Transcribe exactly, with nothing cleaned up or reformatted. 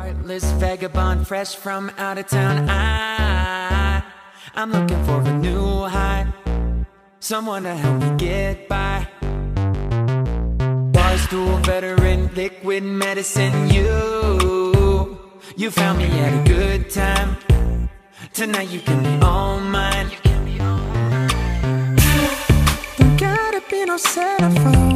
Heartless vagabond, fresh from out of town. I, I'm looking for a new high, someone to help me get by. Barstool veteran, liquid medicine. You, you found me at a good time. Tonight you can be all mine. Don't gotta be no centerfold.